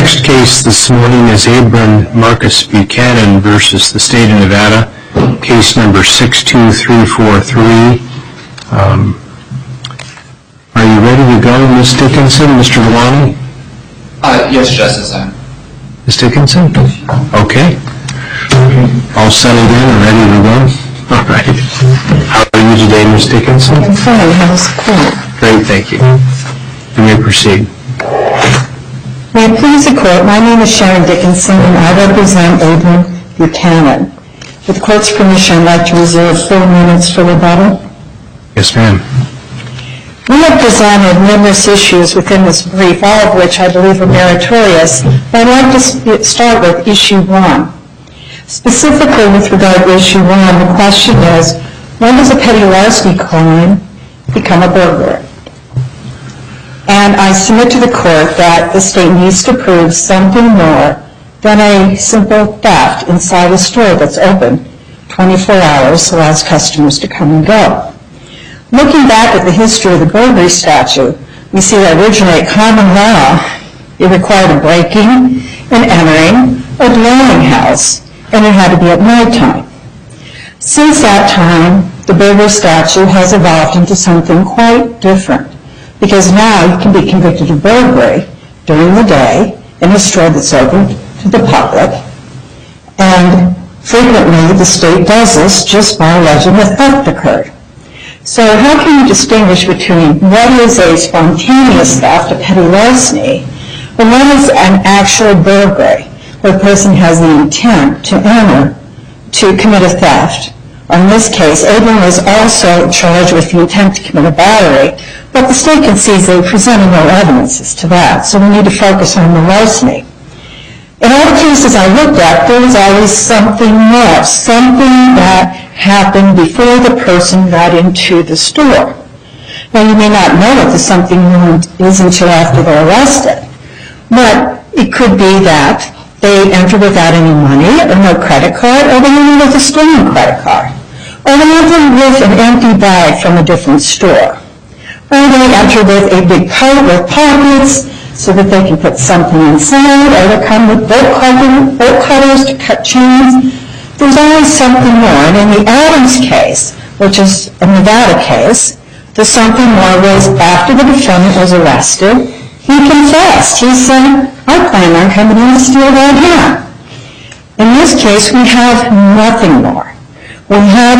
next case this morning is Abram Marcus Buchanan versus the State of Nevada, case number 62343. Are you ready to go, Ms. Dickinson, Mr. Villani? Yes, Justice. Ms. Dickinson? Okay. All settled in and ready to go? All right. How are you today, Ms. Dickinson? I'm fine. How's the court? Great, thank you. You may proceed. May it please the court, my name is Sharon Dickinson and I represent Abram Buchanan. With the court's permission, I'd like to reserve 4 minutes for rebuttal. Yes, ma'am. We have presented numerous issues within this brief, all of which I believe are meritorious, but I'd like to start with issue 1. Specifically with regard to issue 1, the question is, when does a petty larceny crime become a burglary? And I submit to the court that the state needs to prove something more than a simple theft inside a store that's open 24 hours allows customers to come and go. Looking back at the history of the burglary statute, we see that originally at common law, it required a breaking and entering a dwelling house, and it had to be at nighttime. Since that time, the burglary statute has evolved into something quite different, because now you can be convicted of burglary during the day in a store that's open to the public, and frequently the state does this just by alleging a theft occurred. So how can you distinguish between what is a spontaneous theft, a petty larceny, and what is an actual burglary, where a person has the intent to enter to commit a theft? Or in this case, Abram was also charged with the intent to commit a battery, but the state concedes they presented no evidences to that, so we need to focus on the larceny. In all the cases I looked at, there was always something more, something that happened before the person got into the store. Now, you may not know what the something more is until after they're arrested, but it could be that they entered without any money or no credit card, or they entered with a stolen credit card, or they entered with an empty bag from a different store, or they entered with a big coat with pockets so that they can put something inside, or they come with bolt cutters to cut chains. There's always something more. And in the Adams case, which is a Nevada case, the something more was after the defendant was arrested, he confessed. He said, I plan on coming in to steal that hat. In this case, we have nothing more. We have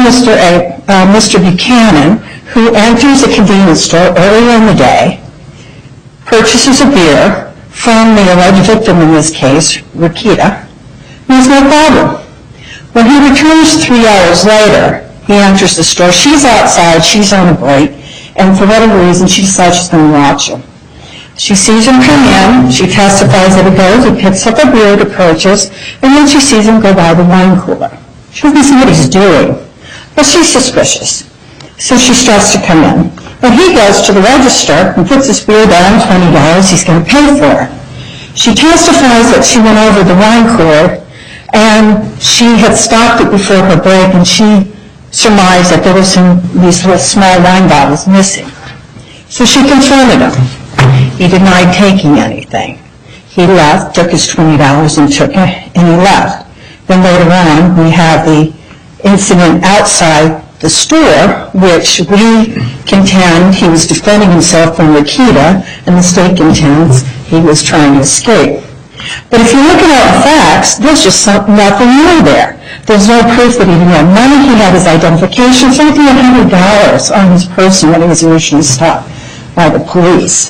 Mr. Buchanan, who enters a convenience store earlier in the day, purchases a beer from the alleged victim in this case, Rakita. There's no problem. When he returns 3 hours later, he enters the store. She's outside, she's on a break, and for whatever reason, she decides she's going to watch him. She sees him come in, she testifies that he goes, he picks up a beer to purchase, and then she sees him go by the wine cooler. She doesn't see what he's doing, but she's suspicious. So she starts to come in. When he goes to the register and puts his beer down, $20, he's going to pay for it. She testifies that she went over the wine cooler and she had stopped it before her break, and she surmised that there were these little small wine bottles missing. So she confronted him. He denied taking anything. He left, took his $20 and took it, and he left. Then later on, we have the incident outside the store, which we contend he was defending himself from Rakita, and the state contends he was trying to escape. But if you look at all the facts, there's just nothing new there. There's no proof that he didn't have money. He had his identification. So he had $100 on his person when he was initially stopped by the police.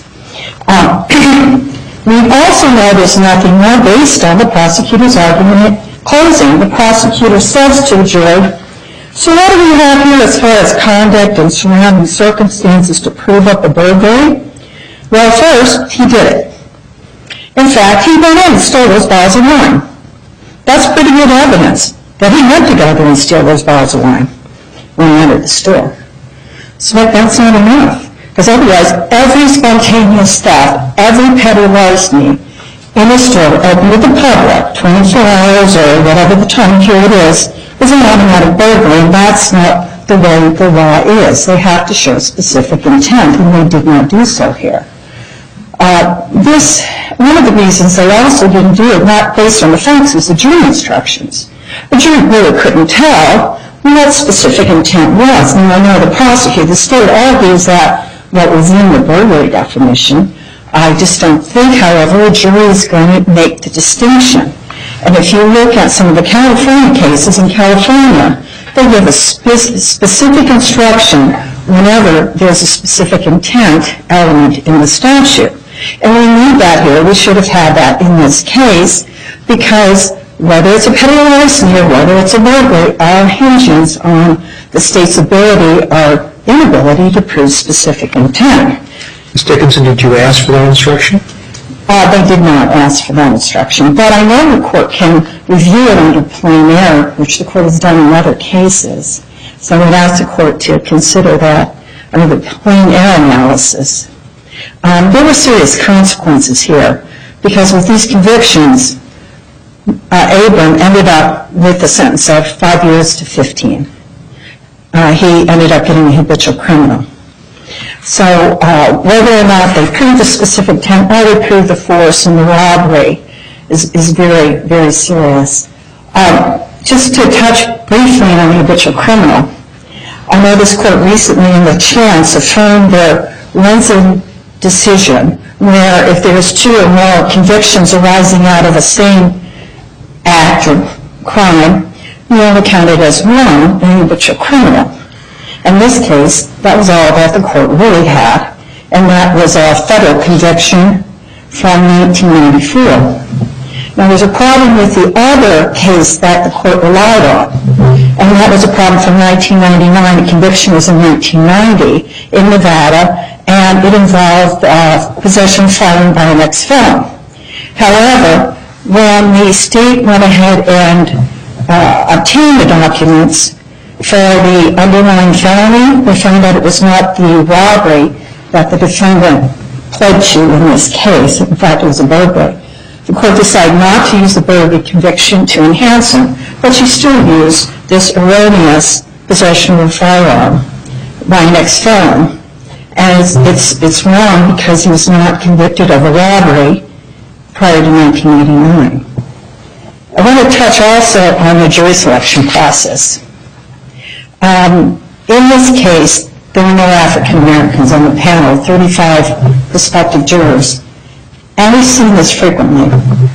We also know there's nothing more based on the prosecutor's argument at closing. The prosecutor says to the jury, so what do we have here as far as conduct and surrounding circumstances to prove up a burglary? Well, first, he did it. In fact, he went in and stole those bottles of wine. That's pretty good evidence that he meant to go there and steal those bottles of wine when he entered the store. So that's not enough, because otherwise, every spontaneous theft, every petty larceny in a store open to the public, 24 hours or whatever the time period is an automatic burglary, and that's not the way the law is. They have to show specific intent, and they did not do so here. This One of the reasons they also didn't do it, not based on the facts, was the jury instructions. The jury really couldn't tell what specific intent was. And I know the prosecutor, the state argues that what was in the burglary definition. I just don't think, however, a jury is going to make the distinction. And if you look at some of the California cases in California, they give a specific instruction whenever there's a specific intent element in the statute. And we need that here. We should have had that in this case, because whether it's a petty larceny or whether it's a burglary, all hinges on the state's ability or inability to prove specific intent. Ms. Dickinson, did you ask for that instruction? They did not ask for that instruction, but I know the court can review it under plain error, which the court has done in other cases. So I would ask the court to consider that under the plain error analysis. There were serious consequences here, because with these convictions, Abram ended up with a sentence of 5 years to 15. He ended up getting a habitual criminal. So whether or not they proved the specific intent or they proved the force in the robbery is very, very serious. Just to touch briefly on the habitual criminal, I know this court recently in the Chance affirmed their Lenzen decision, where if there was 2 or more convictions arising out of the same act or crime, you only counted as one an habitual criminal. In this case, that was all that the court really had, and that was a federal conviction from 1994. Now, there's a problem with the other case that the court relied on, and that was a problem from 1999. The conviction was in 1990 in Nevada, and it involved possession filing by an ex-felon. However, when the state went ahead and obtained the documents for the underlying felony, they found that it was not the robbery that the defendant pled to in this case. In fact, it was a burglary. The court decided not to use the burglary conviction to enhance him, but she still used this erroneous possession of a firearm by an ex-felon. And it's wrong because he was not convicted of a robbery prior to 1989. I want to touch also on the jury selection process. In this case, there were no African Americans on the panel, 35 prospective jurors, and we've seen this frequently.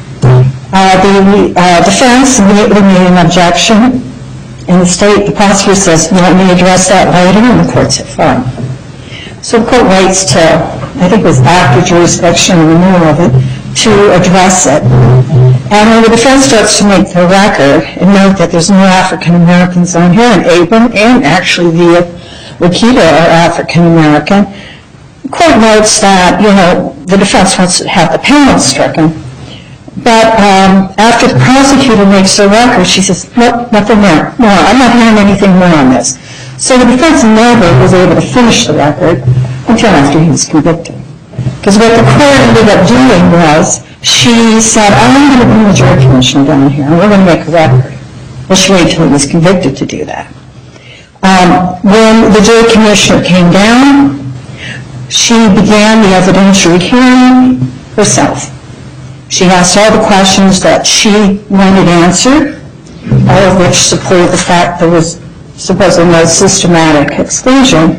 The defense immediately made an objection, and the prosecutor says, "You want me to address that later?" And the court said, "Fine." So the court waits till, I think it was after jury selection or renewal of it, to address it. And when the defense starts to make the record and note that there's no African Americans on here, and Abram and actually the Wakita are African American, the court notes that, the defense wants to have the panel stricken. But after the prosecutor makes the record, she says, "Nope, nothing more. No, I'm not hearing anything more on this." So the defense never was able to finish the record until after he was convicted. Because what the court ended up doing was, she said, "I'm going to bring the jury commissioner down here, and we're going to make a record." Well, she waited until he was convicted to do that. When the jury commissioner came down, she began the evidentiary hearing herself. She asked all the questions that she wanted answered, all of which supported the fact there was supposedly no systematic exclusion.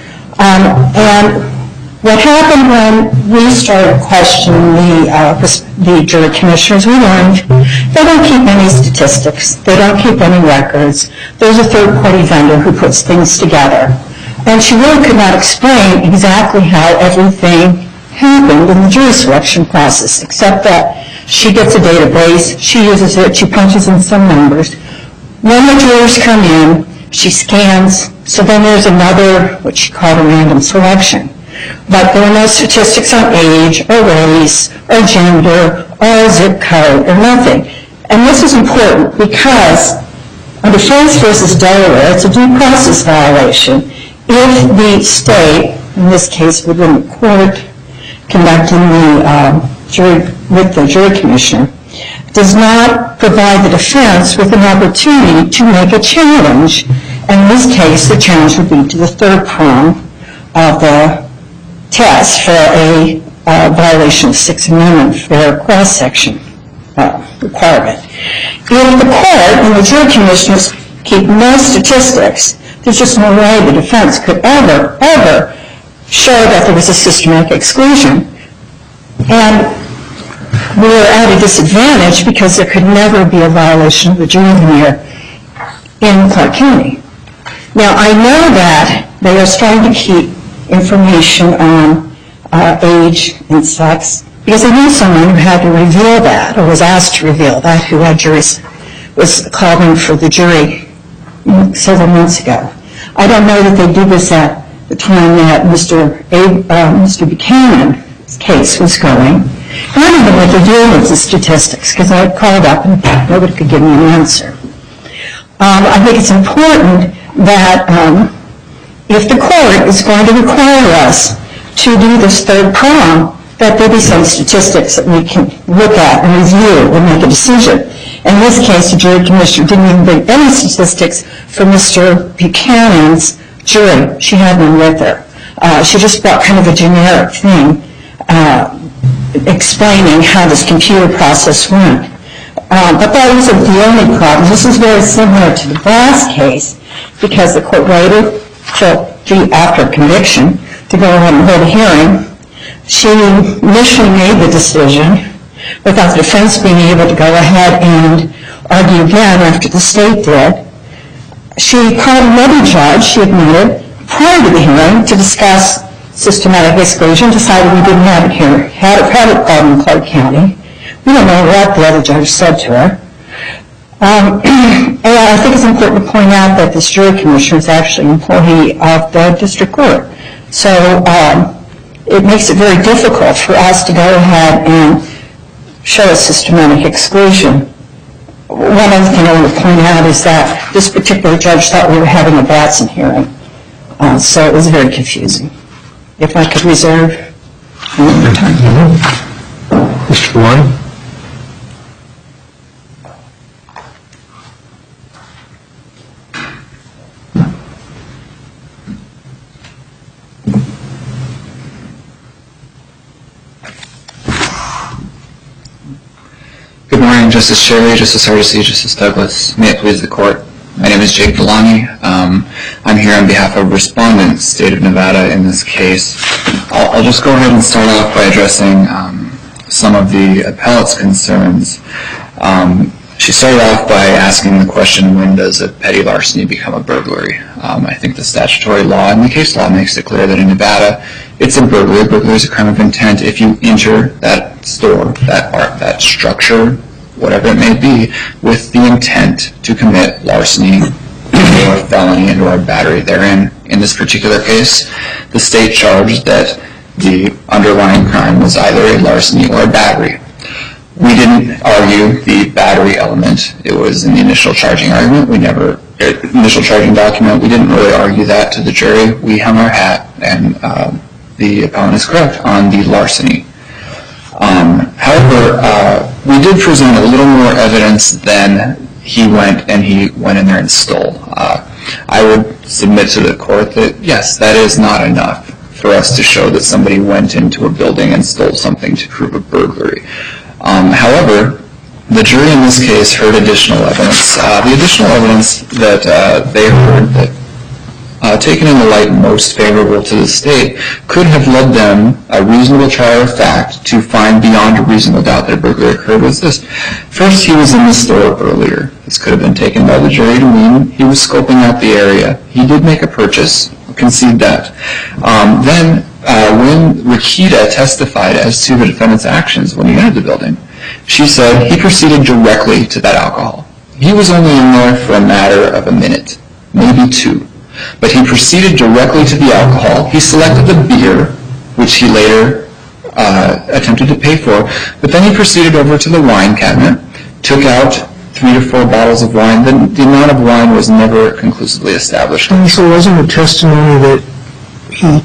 And what happened when we started questioning the jury commissioners, we learned they don't keep any statistics. They don't keep any records. There's a third-party vendor who puts things together. And she really could not explain exactly how everything happened in the jury selection process, except that she gets a database, she uses it, she punches in some numbers. When the jurors come in, she scans, so then there's another, what she called a random selection. But there are no statistics on age, or race, or gender, or zip code, or nothing. And this is important because under France versus Delaware, it's a due process violation if the state, in this case within the court, conducting the jury with the jury commissioner, does not provide the defense with an opportunity to make a challenge. In this case, the challenge would be to the third prong of the test for a violation of Sixth Amendment fair cross-section requirement. If the court and the jury commissioners keep no statistics, there's just no way the defense could ever show that there was a systematic exclusion. And we were at a disadvantage because there could never be a violation of the jury veneer in Clark County. Now, I know that they are trying to keep information on age and sex because they knew someone who had to reveal that or was asked to reveal that, who had juries, was called in for the jury several months ago. I don't know that they did this at the time that Mr. Buchanan's case was going. I don't know what they're doing with the statistics because I called up and nobody could give me an answer. I think it's important that if the court is going to require us to do this third prong, that there be some statistics that we can look at and review and make a decision. In this case, the jury commissioner didn't even bring any statistics for Mr. Buchanan's jury. She had none with her. She just brought kind of a generic thing explaining how this computer process went. But that wasn't the only problem. This is very similar to the Brass case because the court waited till after conviction to go ahead and hold a hearing. She initially made the decision without the defense being able to go ahead and argue again after the state did. She called another judge, she admitted, prior to the hearing to discuss systematic exclusion, decided we didn't have it here, had it in Clark County. We don't know what the other judge said to her. And I think it's important to point out that this jury commissioner is actually an employee of the district court. So it makes it very difficult for us to go ahead and show a systematic exclusion. One other thing I want to point out is that this particular judge thought we were having a Batson hearing. So it was very confusing. If I could reserve a little more time. Mr. Warren? Good morning, Justice Sherry, Justice Hardesty, Justice Douglas. May it please the court. My name is Jake Delani. I'm here on behalf of Respondent, State of Nevada, in this case. I'll just go ahead and start off by addressing some of the appellate's concerns. She started off by asking the question, when does a petty larceny become a burglary? I think the statutory law and the case law makes it clear that in Nevada, it's a burglary. Burglary is a crime of intent if you enter that store, that structure, whatever it may be, with the intent to commit larceny or felony and or battery therein. In this particular case, the state charged that the underlying crime was either a larceny or a battery. We didn't argue the battery element. It was in the initial charging argument. Initial charging document, we didn't really argue that to the jury. We hung our hat, and the appellant is correct on the larceny. However, we did present a little more evidence than he went in there and stole. I would submit to the court that, yes, that is not enough for us to show that somebody went into a building and stole something to prove a burglary. However, the jury in this case heard additional evidence. The additional evidence that they heard, that taken in the light most favorable to the state, could have led them, a reasonable trial of fact, to find beyond a reasonable doubt that a burglary occurred was this. First, he was in the store earlier. This could have been taken by the jury to mean he was scoping out the area. He did make a purchase, concede that. Then, when Rakita testified as to the defendant's actions when he entered the building, she said he proceeded directly to that alcohol. He was only in there for a matter of a minute, maybe two. But he proceeded directly to the alcohol. He selected the beer, which he later attempted to pay for. But then he proceeded over to the wine cabinet, took out 3 to 4 bottles of wine. The amount of wine was never conclusively established. And so wasn't the testimony that he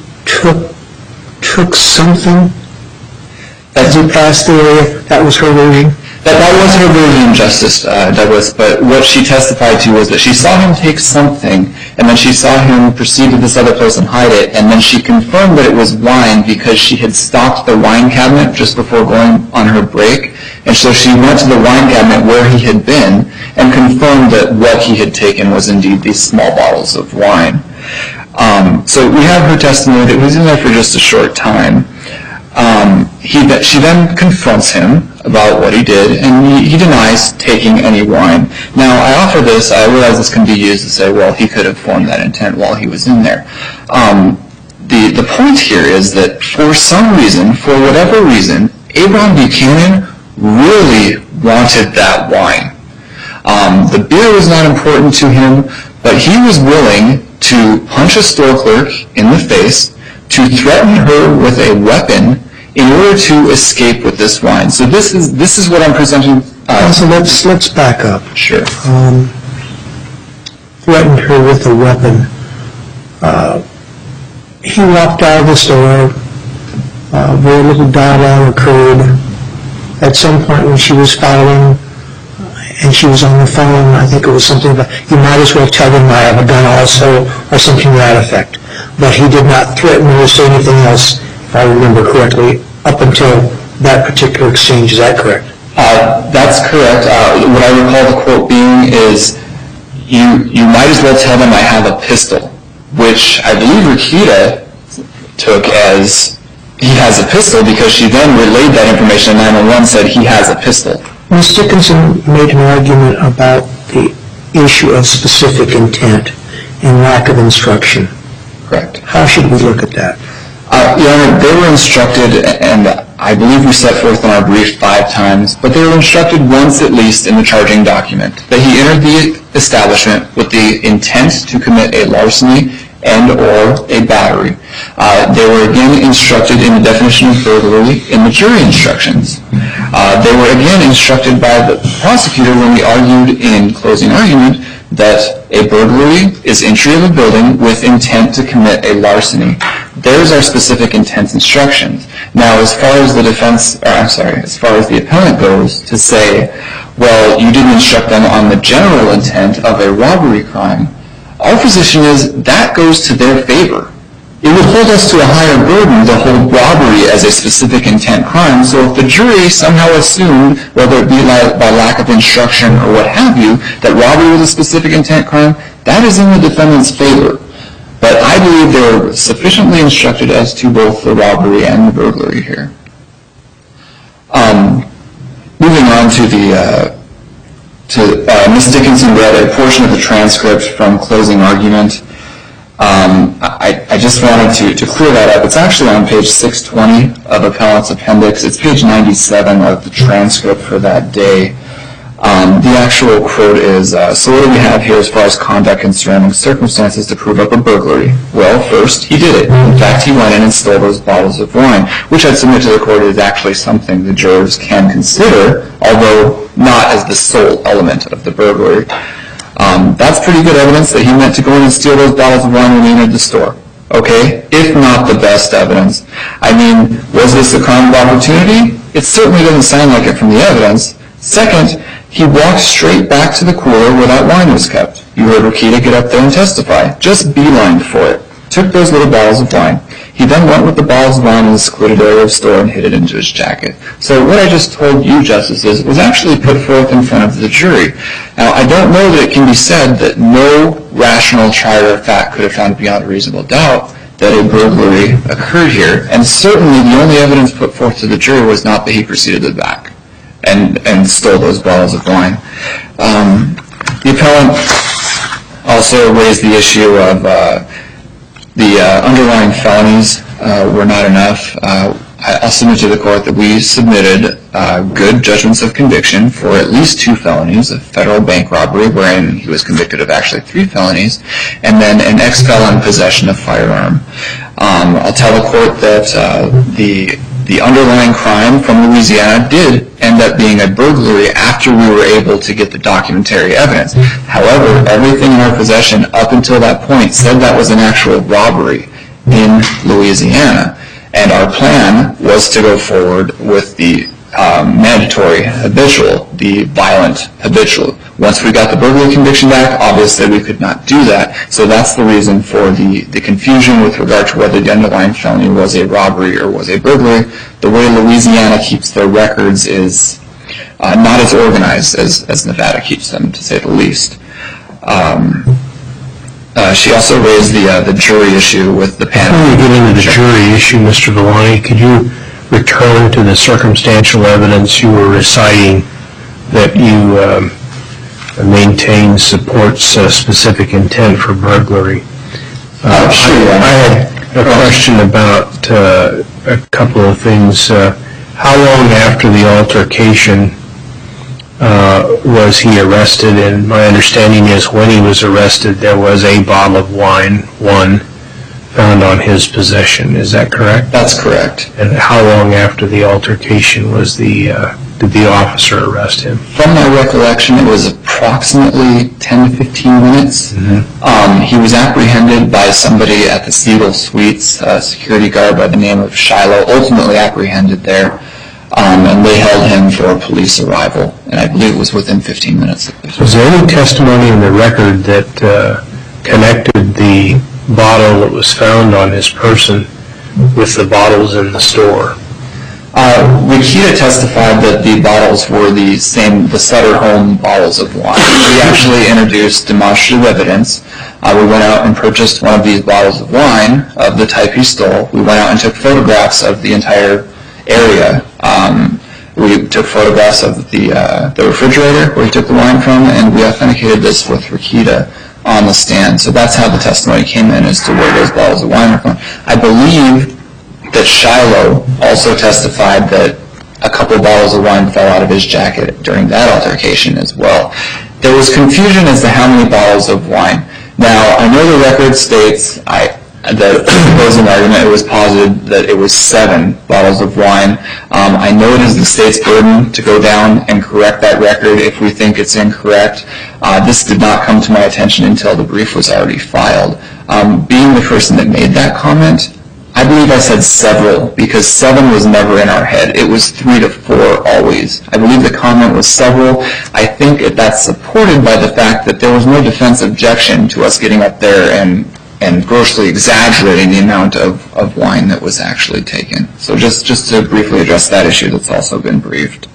took something as he passed the area? That was her version? That was her version, Justice Douglas, but what she testified to was that she saw him take something and then she saw him proceed to this other place and hide it, and then she confirmed that it was wine because she had stocked the wine cabinet just before going on her break, and so she went to the wine cabinet where he had been and confirmed that what he had taken was indeed these small bottles of wine. So we have her testimony that he was in there for just a short time. She then confronts him about what he did, and he denies taking any wine. Now, I offer this, I realize this can be used to say, well, he could have formed that intent while he was in there. The point here is that for some reason, for whatever reason, Abraham Buchanan really wanted that wine. The beer was not important to him, but he was willing to punch a store clerk in the face, to threaten her with a weapon in order to escape with this wine. So this is what I'm presenting. So let's back up. Sure. Threatened her with a weapon. He walked out of the store. Very little dialogue occurred. At some point when she was following and she was on the phone, I think it was something about, you might as well tell them I have a gun also, or something to that effect. But he did not threaten or say anything else, if I remember correctly, up until that particular exchange. Is that correct? That's correct. What I recall the quote being is, you might as well tell them I have a pistol, which I believe Rakita took as he has a pistol because she then relayed that information and 911 said he has a pistol. Ms. Dickinson made an argument about the issue of specific intent and lack of instruction. Correct. How should we look at that? Your Honor, they were instructed, and I believe we set forth in our brief 5 times, but they were instructed once at least in the charging document that he entered the establishment with the intent to commit a larceny and or a battery. They were again instructed in the definition of burglary in the jury instructions. They were again instructed by the prosecutor when we argued in closing argument that a burglary is entry of a building with intent to commit a larceny. There's our specific intent instructions. Now, as far as the as far as the appellant goes to say, well, you didn't instruct them on the general intent of a robbery crime, our position is that goes to their favor. It would hold us to a higher burden to hold robbery as a specific intent crime, so if the jury somehow assumed, whether it be by lack of instruction or what have you, that robbery was a specific intent crime, that is in the defendant's favor. But I believe they were sufficiently instructed as to both the robbery and the burglary here. Moving on to Ms. Dickinson read a portion of the transcript from closing argument. I just wanted to clear that up. It's actually on page 620 of appellant's appendix. It's page 97 of the transcript for that day. The actual quote is, so what do we have here as far as conduct and surrounding circumstances to prove up a burglary? Well, first, he did it. In fact, he went in and stole those bottles of wine, which I'd submit to the court is actually something the jurors can consider, although not as the sole element of the burglary. That's pretty good evidence that he meant to go in and steal those bottles of wine when he entered the store. Okay? If not the best evidence. I mean, was this a crime of opportunity? It certainly doesn't sound like it from the evidence. Second, he walked straight back to the cooler where that wine was kept. You heard Rakita get up there and testify. Just beelined for it. Took those little bottles of wine. He then went with the bottles of wine in the secluded area of the store and hid it into his jacket. So what I just told you, Justices, was actually put forth in front of the jury. Now, I don't know that it can be said that no rational trier of fact could have found beyond a reasonable doubt that a burglary occurred here. And certainly the only evidence put forth to the jury was not that he proceeded to the back and stole those bottles of wine. The appellant also raised the issue of the underlying felonies were not enough. I'll submit to the court that we submitted good judgments of conviction for at least 2 felonies, a federal bank robbery wherein he was convicted of actually 3 felonies, and then an ex-felon possession of firearm. I'll tell the court that the underlying crime from Louisiana did end up being a burglary after we were able to get the documentary evidence. However, everything in our possession up until that point said that was an actual robbery in Louisiana. And our plan was to go forward with the mandatory habitual, the violent habitual, Once we got the burglary conviction back, obviously we could not do that. So that's the reason for the confusion with regard to whether the underlying felony was a robbery or was a burglary. The way Louisiana keeps their records is not as organized as Nevada keeps them, to say the least. She also raised the jury issue with the panel. Before we get into the jury issue, Mr. Villani, could you return to the circumstantial evidence you were reciting that you maintain supports specific intent for burglary? Sure. I had a question about a couple of things. How long after the altercation was he arrested? And my understanding is when he was arrested, there was a bottle of wine, one, found on his possession. Is that correct? That's correct. And how long after the altercation was did the officer arrest him? From my recollection, it was approximately 10 to 15 minutes. He was apprehended by somebody at the Siegel Suites, a security guard by the name of Shiloh, ultimately apprehended there, and they held him for police arrival, and I believe it was within 15 minutes. Was there any testimony in the record that connected the bottle that was found on his person with the bottles in the store? Rikita testified that the bottles were the Sutter Home bottles of wine. We actually introduced demonstrative evidence. We went out and purchased one of these bottles of wine of the type he stole. We went out and took photographs of the entire area. We took photographs of the refrigerator where he took the wine from, and we authenticated this with Rikita on the stand. So that's how the testimony came in as to where those bottles of wine were from. I believe that Shiloh also testified that a couple bottles of wine fell out of his jacket during that altercation as well. There was confusion as to how many bottles of wine. Now, I know the record states the opposing argument, it was posited that it was 7 bottles of wine. I know it is the state's burden to go down and correct that record if we think it's incorrect. This did not come to my attention until the brief was already filed. Being the person that made that comment, I believe I said several, because 7 was never in our head. It was 3 to 4 always. I believe the comment was several. I think that's supported by the fact that there was no defense objection to us getting up there and grossly exaggerating the amount of wine that was actually taken. So just to briefly address that issue that's also been briefed.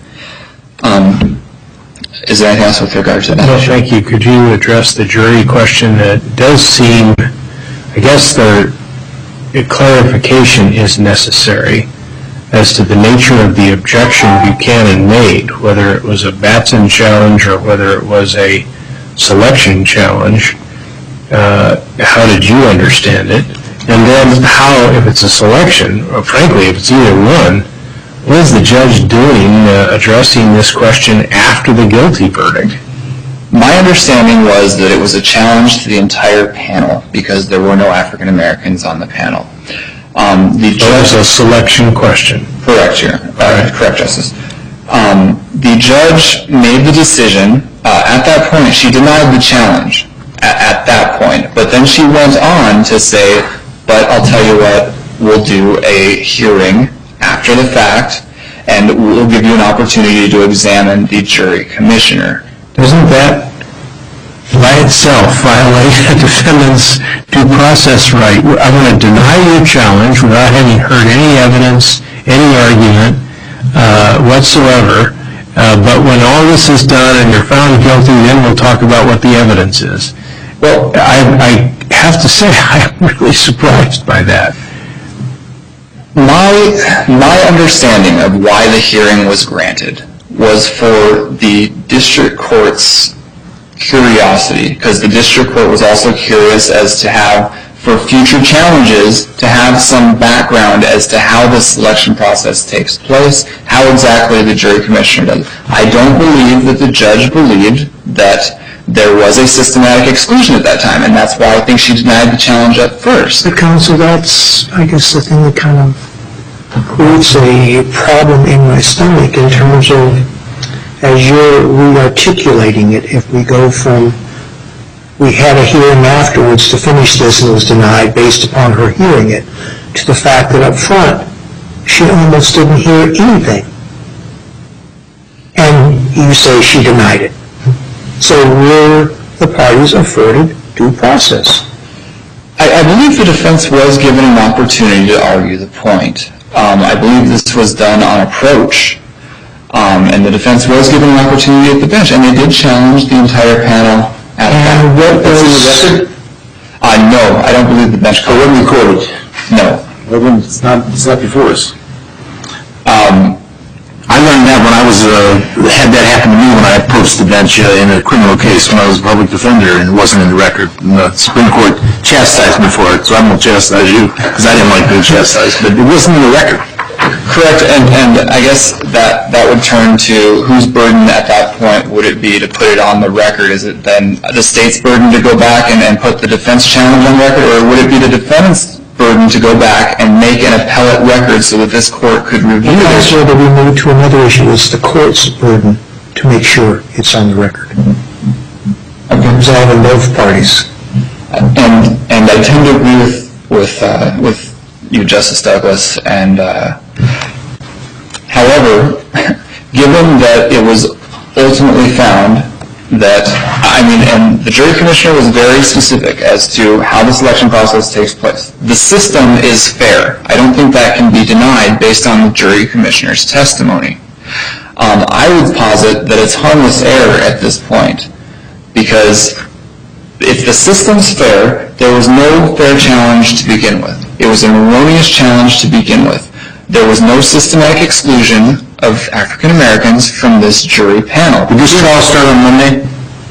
Is there anything else with regard to that issue? Thank you. Could you address the jury question? It does seem, I guess the clarification is necessary as to the nature of the objection Buchanan made, whether it was a Batson challenge or whether it was a selection challenge. How did you understand it? And then how, if it's a selection, or frankly, if it's either one, what is the judge doing addressing this question after the guilty verdict? My understanding was that it was a challenge to the entire panel because there were no African Americans on the panel. It was a selection question. Correct, correct, Justice. The judge made the decision. At that point, she denied the challenge at that point. But then she went on to say, but I'll tell you what, we'll do a hearing after the fact, and we'll give you an opportunity to examine the jury commissioner. Doesn't that by itself violate a defendant's due process right? I'm going to deny your challenge without having heard any evidence, any argument whatsoever. But when all this is done and you're found guilty, then we'll talk about what the evidence is. Well, I have to say I'm really surprised by that. My understanding of why the hearing was granted was for the district court's curiosity, because the district court was also curious as to have, for future challenges, to have some background as to how the selection process takes place, how exactly the jury commissioner does it. I don't believe that the judge believed that there was a systematic exclusion at that time, and that's why I think she denied the challenge at first. The counsel, that's, I guess, the thing that kind of creates a problem in my stomach in terms of, as you're re-articulating it, if we go from, we had a hearing afterwards to finish this and it was denied based upon her hearing it, to the fact that up front, she almost didn't hear anything. And you say she denied it. So were the parties afforded due process? I believe the defense was given an opportunity to argue the point. I believe this was done on approach, and the defense was given an opportunity at the bench, and they did challenge the entire panel at that. And what was... No, I don't believe the bench... It wasn't recorded? No. Well, it's not before us. I learned that when I had that happen to me when I approached the bench in a criminal case when I was a public defender, and it wasn't in the record. And the Supreme Court chastised me for it, so I won't chastise you, because I didn't like being chastised, but it wasn't in the record. Correct, and I guess that would turn to whose burden at that point would it be to put it on the record? Is it then the state's burden to go back and put the defense challenge on the record, or would it be the defendant's burden to go back and make an appellate record so that this court could review it? That's where we move to another issue. It's the court's burden to make sure it's on the record. Involving both parties. And I tend to agree with you, Justice Douglas, and however, given that it was ultimately found that, and the jury commissioner was very specific as to how the selection process takes place. The system is fair. I don't think that can be denied based on the jury commissioner's testimony. I would posit that it's harmless error at this point, because if the system's fair, there was no fair challenge to begin with. It was an erroneous challenge to begin with. There was no systematic exclusion of African Americans from this jury panel. Did this trial start on Monday?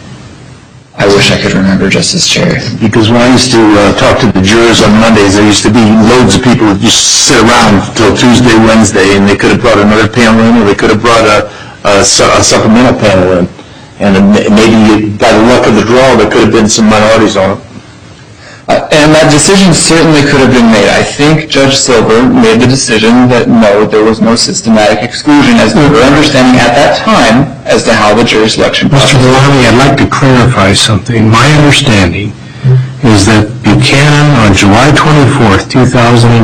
I wish I could remember, Justice Cherry. Because when I used to talk to the jurors on Mondays, there used to be loads of people that just sit around until Tuesday, Wednesday, and they could have brought another panel in, or they could have brought a supplemental panel in. And maybe by the luck of the draw, there could have been some minorities on it. And that decision certainly could have been made. I think Judge Silver made the decision that no, there was no systematic exclusion, as we were understanding at that time as to how the jury selection process. Mr. Villani, I'd like to clarify something. My understanding is that Buchanan, on July 24th, 2012,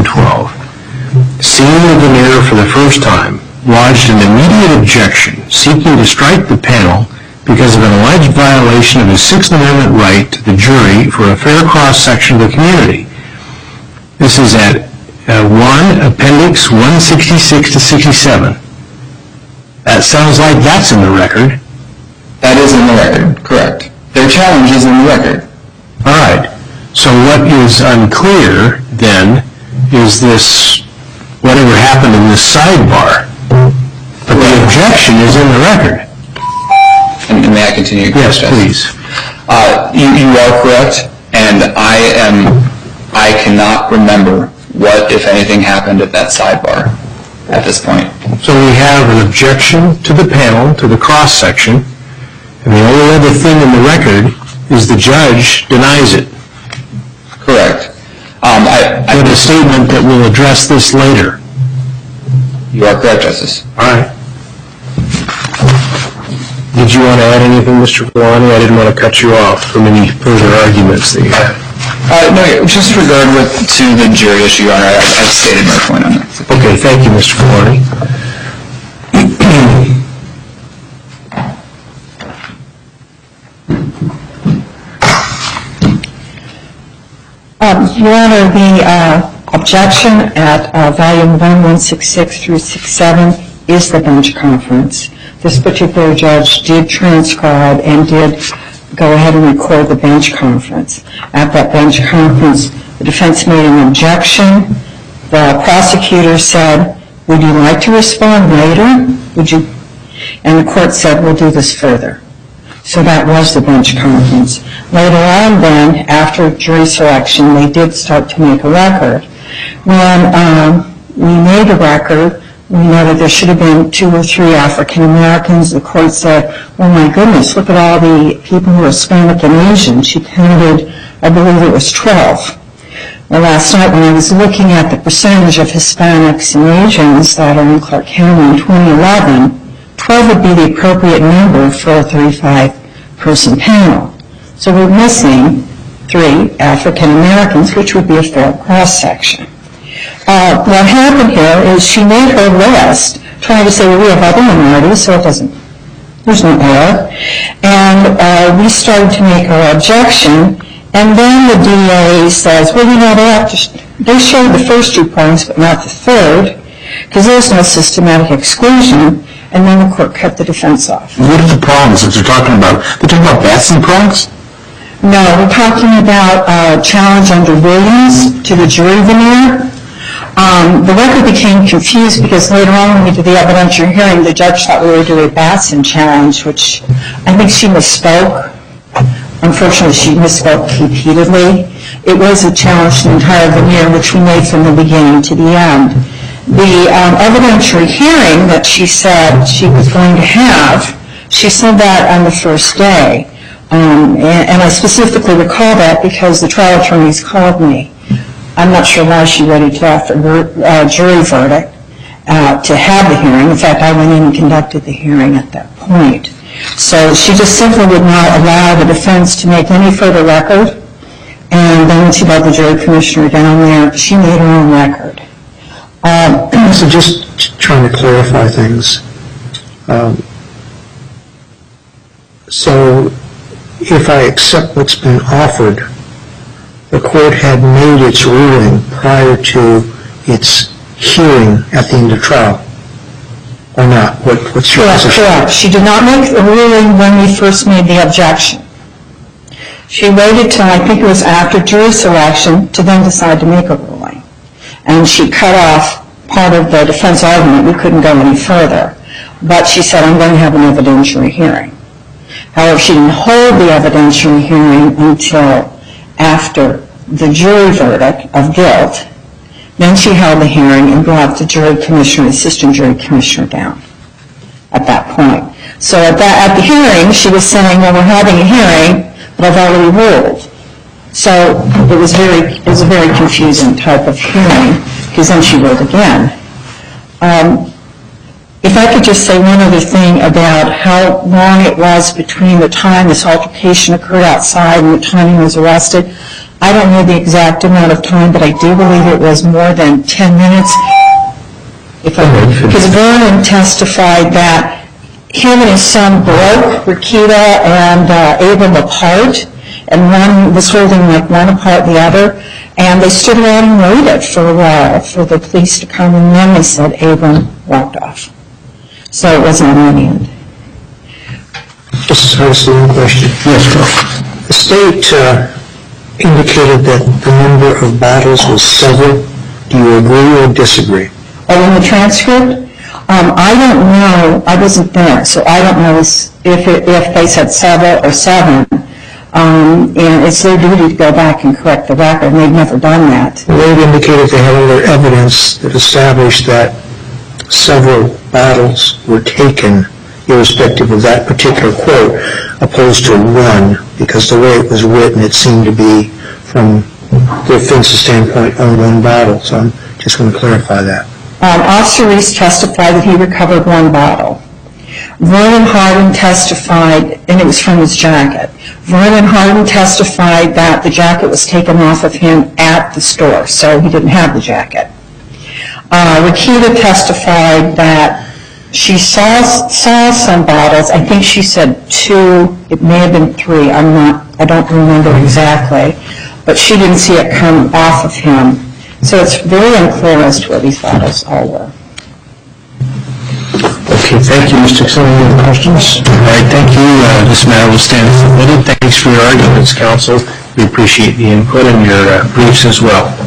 seeing the veneer for the first time, lodged an immediate objection seeking to strike the panel because of an alleged violation of his Sixth Amendment right to the jury for a fair cross-section of the community. This is at 1 Appendix 166 to 67. That sounds like that's in the record. That is in the record, correct. Their challenge is in the record. All right. So what is unclear, then, is this, whatever happened in this sidebar. But the objection is in the record. And may I continue? Yes, please. You are correct, and I cannot remember what, if anything, happened at that sidebar at this point. So we have an objection to the panel, to the cross-section, and the only other thing in the record is the judge denies it. Correct. With a statement that we'll address this later. You are correct, Justice. All right. Did you want to add anything, Mr. Villani? I didn't want to cut you off from any further arguments that you had. No, just regard to the jury issue, Your Honor, I've stated my point on that. Okay, thank you, Mr. Villani. Your Honor, the objection at volume 1166 through 67 is the bench conference. This particular judge did transcribe and did go ahead and record the bench conference. At that bench conference, the defense made an objection. The prosecutor said, would you like to respond later? Would you? And the court said, we'll do this further. So that was the bench conference. Later on then, after jury selection, they did start to make a record. When we made the record, we noted there should have been 2 or 3 African Americans. The court said, oh my goodness, look at all the people who are Hispanic and Asian. She counted, I believe it was 12. Well, last night when I was looking at the percentage of Hispanics and Asians that are in Clark County in 2011, 12 would be the appropriate number for a 35-person panel. So we're missing 3 African Americans, which would be a fair cross-section. What happened here is she made her list, trying to say, well, we have other minorities, so it doesn't There's no error. And we started to make our objection, and then the DA says, well, you know, they showed the first 2 prongs, but not the third, because there's no systematic exclusion, and then the court cut the defense off. What are the prongs that you're talking about? They're talking about Batson prongs? No, we're talking about a challenge under Williams to the jury veneer. The record became confused because later on when we did the evidentiary hearing, the judge thought we were doing a Batson challenge, which I think she misspoke. Unfortunately, she misspoke repeatedly. It was a challenge to the entire veneer, which we made from the beginning to the end. The evidentiary hearing that she said she was going to have, she said that on the first day. And I specifically recall that because the trial attorneys called me. I'm not sure why she waited till after jury verdict to have the hearing. In fact, I went in and conducted the hearing at that point. So she just simply would not allow the defense to make any further record. And then when she brought the jury commissioner down there, she made her own record. So just trying to clarify things. So if I accept what's been offered, the court had made its ruling prior to its hearing at the end of trial, or not? What's your position? Correct. She did not make the ruling when we first made the objection. She waited till I think it was after jury selection to then decide to make a ruling. And she cut off part of the defense argument. We couldn't go any further. But she said, I'm going to have an evidentiary hearing. However, she didn't hold the evidentiary hearing until after the jury verdict of guilt. Then she held the hearing and brought the jury commissioner, assistant jury commissioner down at that point. So at the hearing, she was saying, well, we're having a hearing, but I've already ruled. So it was a very confusing type of hearing, because then she ruled again. If I could just say one other thing about how long it was between the time this altercation occurred outside and the time he was arrested. I don't know the exact amount of time, but I do believe it was more than 10 minutes. Because Vernon testified that him and his son broke Rakita and Abram apart, and one was holding like one apart the other, and they stood around and waited for a while for the police to come, and then they said Abram walked off. So it wasn't on any end. This is one question. Yes, Bill. The state indicated that the number of battles was several. Do you agree or disagree? Oh, in the transcript? I don't know. I wasn't there, so I don't know if they said several or 7. And it's their duty to go back and correct the record, and they've never done that. They've indicated they have other evidence that established that several battles were taken, irrespective of that particular quote, opposed to one, because the way it was written, it seemed to be, from the offense's standpoint, only one battle. So I'm just going to clarify that. Officer Reese testified that he recovered 1 bottle. Vernon Hardin testified, and it was from his jacket. Vernon Hardin testified that the jacket was taken off of him at the store, so he didn't have the jacket. Rakita testified that she saw some bottles. I think she said 2. It may have been 3. I don't remember exactly. But she didn't see it come off of him. So it's very unclear as to what these bottles all were. Okay, thank you, Mr. Dixon. Any other questions? All right, thank you. This matter will stand submitted. Thanks for your arguments, counsel. We appreciate the input and your briefs as well.